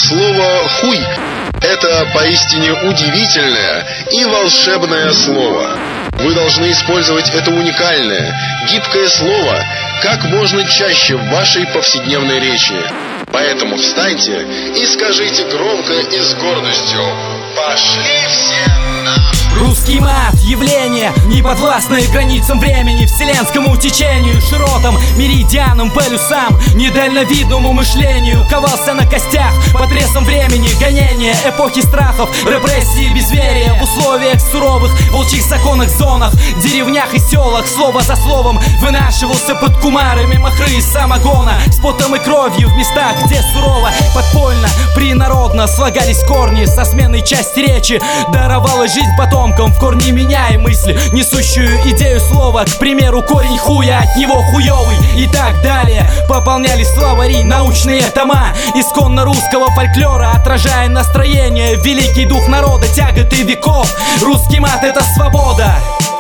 слово «хуй». Это поистине удивительное и волшебное слово. Вы должны использовать это уникальное, гибкое слово как можно чаще в вашей повседневной речи. Поэтому встаньте и скажите громко и с гордостью: «Пошли все на...» Русский мат — явление, не подвластное границам времени, вселенскому течению, широтам, меридианам, полюсам, недальновидному мышлению. Ковался на костях под прессом времени, гонения эпохи страхов, репрессии, безверия. В условиях суровых, волчьих законных зонах, деревнях и селах, слово за словом вынашивался под кумарами махры из самогона, с потом и кровью в местах, где сурово, подпольно, принародно слагались корни со сменой части речи. Даровала жизнь потомкам, в корне меняя мысль, несущую идею слова. К примеру, корень хуя, от него хуёвый и так далее. Пополняли словари научные тома исконно русского фольклора, отражая настроение, великий дух народа, тяготы веков. Русский мат — это свобода.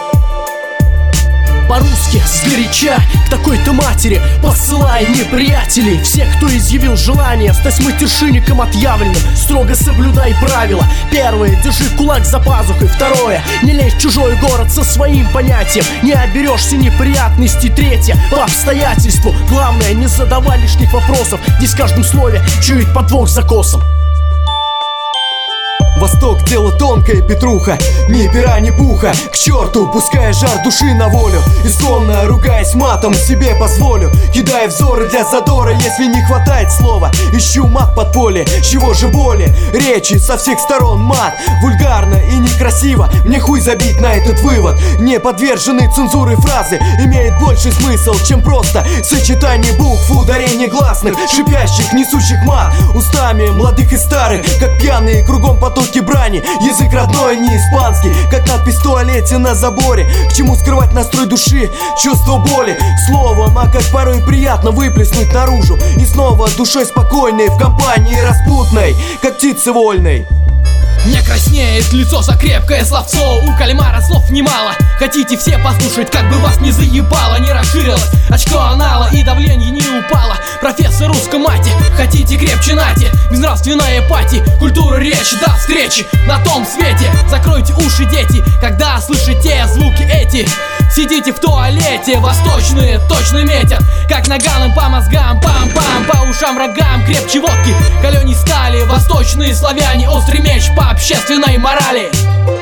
По-русски, сгоряча, к такой-то матери посылай неприятелей. Всех, кто изъявил желание стать матершинником отъявленным, строго соблюдай правила. Первое, держи кулак за пазухой. Второе, не лезь в чужой город со своим понятием, не оберешься неприятностей. Третье, по обстоятельству. Главное, не задавай лишних вопросов, здесь в каждом слове чует подвох за косом. Восток — дело тонкое, Петруха, ни пера, ни пуха. К черту, пускай жар души на волю. Исконно ругаясь матом, себе позволю, кидая взоры для задора, если не хватает слова. Ищу мат под поле, чего же боли. Речи со всех сторон мат, вульгарно и некрасиво. Мне хуй забить на этот вывод. Не подверженные цензуры фразы имеют больший смысл, чем просто сочетание букв, ударение гласных, шипящих, несущих мат устами молодых и старых, как пьяные кругом потоки брани. Язык родной, не испанский, как надпись в туалете на заборе. К чему скрывать настрой души, чувство боли словом, а как порой приятно выплеснуть наружу. И снова душой спокойной в компании распутной, как птицы вольной. Не краснеет лицо за крепкое словцо, у кальмара слов немало. Хотите все послушать, как бы вас не заебало, не расширилось очко анала и давление не упало. Профессор русской мати, хотите крепче нате, безнравственная пати, культура речи, до встречи на том свете. Закройте уши, дети, когда слышите звуки эти. Сидите в туалете, восточные точно метят, как наганом по мозгам, пам-пам, по ушам врагам, крепче водки, каленей стали. Восточные славяне, острый меч по общественной морали.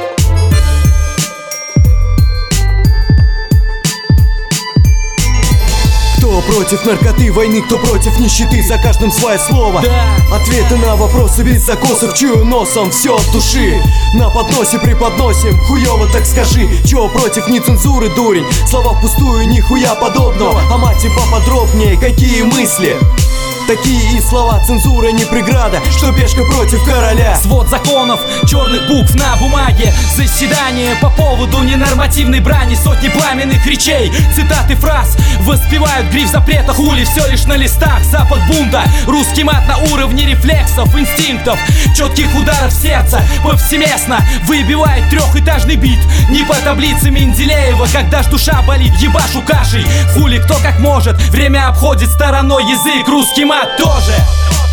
Кто против наркоты, войны, кто против нищеты, за каждым свое слово. Да. Ответы на вопросы без закосов, чую носом все от души. На подносе преподносим, хуёво так скажи. Чего против нецензуры, дурень? Слова впустую, нихуя подобного. А мате поподробнее, какие мысли? Такие и слова, цензура не преграда, что пешка против короля. Свод законов, черных букв на бумаге, заседание по поводу ненормативной брани, сотни пламенных речей, цитаты фраз воспевают гриф запрета, хули все лишь на листах. Запах бунта, русский мат на уровне рефлексов, инстинктов, четких ударов сердца, повсеместно выбивает трехэтажный бит. Не по таблице Менделеева, когда ж душа болит, ебашу кашей. Хули кто как может, время обходит стороной язык, русский мат тоже.